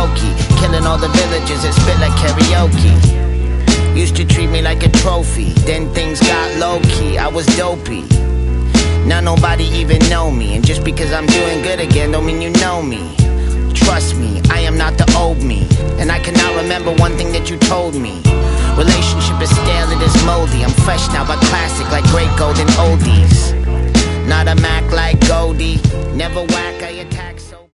Loki, killing all the villagers that spit like karaoke. Used to treat me like a trophy, then things got low-key, I was dopey. Now nobody even know me, and just because I'm doing good again don't mean you know me. Trust me, I am not the old me, and I cannot remember one thing that you told me. Relationship is stale, it is moldy. I'm fresh now but classic like great golden oldies. Not a Mac like Goldie, never whack, I attack.